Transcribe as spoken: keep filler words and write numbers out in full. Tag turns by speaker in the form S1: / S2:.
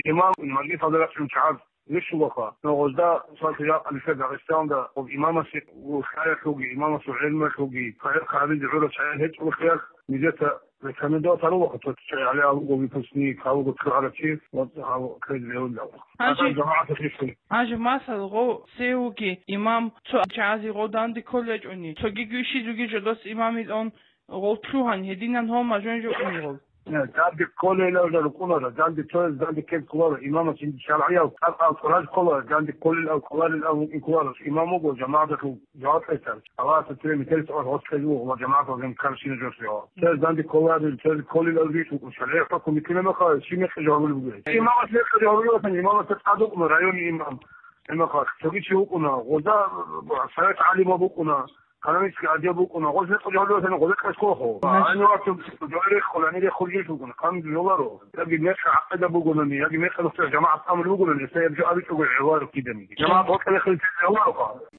S1: إمام المجلس هذا لك مش عارف ليش وقفة نوزدا صار تجاه الفجر الإسلام ده وإمام الشيخ وخير خوجي إمام العلم خوجي خير خالد عروس شيء هيك وخير ميزته كان ده ترى وقت تشي عليه وبيفسني خاو قلت على شيء وهاو كذا يقول له هذا جماعة تشوفني
S2: هذا مثلا غو سيوكي إمام تو جازي غودان دي كولج أني تجي جوشي تجي جلوس إمامي أون غو تروحن هدينن هم مجنون جو أني
S1: جالدي كل اللي أقدر أقوله جالدي توز جالدي كيف كلار إمام الشرعية أو القرآن كلار جالدي كل القرآن الأول كلار إمامه وجماعته جوات إيشان الله تتري مثل سؤال هوسكلو وجماعته وجم كارشين جوسيا توز جالدي كلار توز كل الأوليش وشرعية فكم مثل ما خا شيء مخ جوابه بقول إمام الشيخ جوابه مثلا إمام تتعدق من رأيون إمام إمام خا تقول شو كنا وده سيد علي ما بكنا أنا مش قاعد أبوكنا غوث جهلوا سنة غوث كسكوه أنا وقت جاري خلاني ده خليه شوكنا كم جوارو لكن مش عقد أبوكنا ني لكن مش خلص جماعة أمر أبوكنا ني سيرجع أبي شو العوار كده ني جماعة غوث اللي خلص العوار